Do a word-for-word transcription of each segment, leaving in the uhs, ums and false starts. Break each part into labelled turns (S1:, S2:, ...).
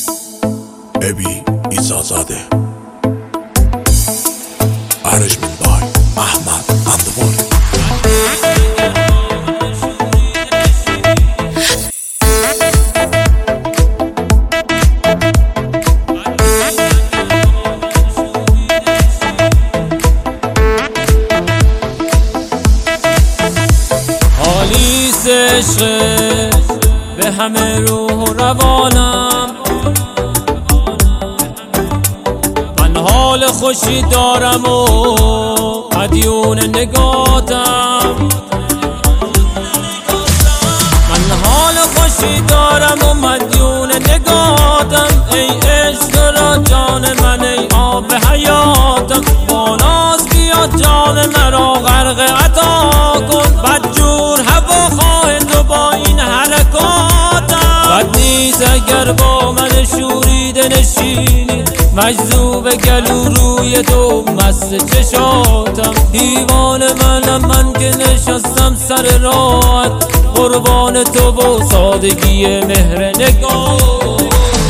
S1: ابی ایزازاده Arrangement by Ahmad Andamori.
S2: حالیس عشق به همه روح و روانم، من حال خوشی دارم و مدیون نگاتم. من حال خوشی دارم و مدیون نگاتم. ای عشق را جان من، ای آب حیاتم. با ناز بیا جان مرا غرق عطا کن. بدجور هوا خواهد و با این حرکاتم. بد نیست اگر با من شوریده نشینی، مجذوب گلو روی تو مست چشاتم. دیوان منم من که نشستم سر راحت، قربان تو و سادگی مهر نگاه.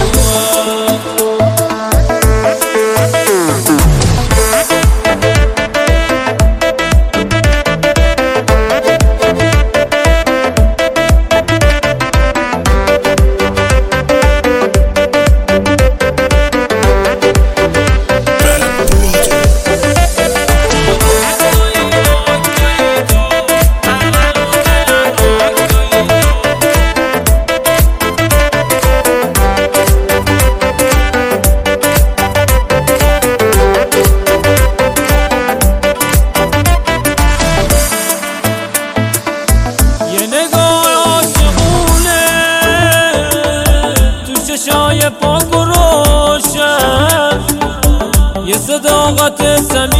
S2: چشای پاک و روشن، یه صداقت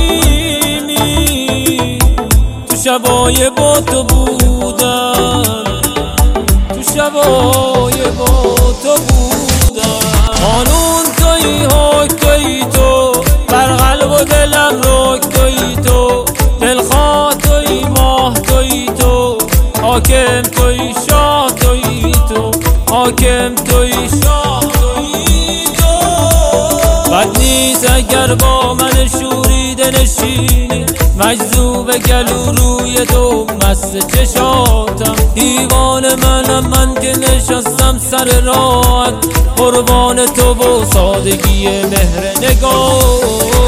S2: صمیمی تو شبای با تو بودم. تو شبای با تو بودم. قانون توی حک توی تو، بر قلب و دلم رک توی تو. دلخواه توی ماه توی تو، حاکم توی شاه توی تو. حاکم توی شاه توی تو. بد نیست اگر با من شوریده نشینی، مجذوب گلو روی تو مست چشاتم. دیوان منم من که نشستم سر راحت، قربان تو و سادگی مهر نگاه.